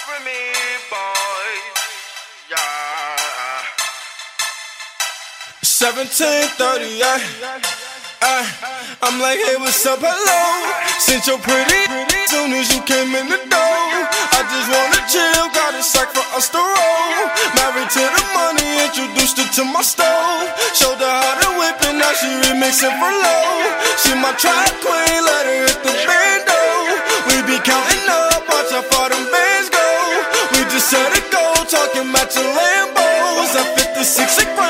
for me, boys. Yeah. 1738. I'm like, hey, what's up, hello? Since you're pretty, soon as you came in the door, I just wanna chill, got a sack for us to roll. Married to the money, introduced her to my stove. Showed her how to whip it, now she remixing for low. She my track queen, let her hit the bando. We be counting up, watch how far them bands go. We just set it go, talking matching Lambos. I 56 a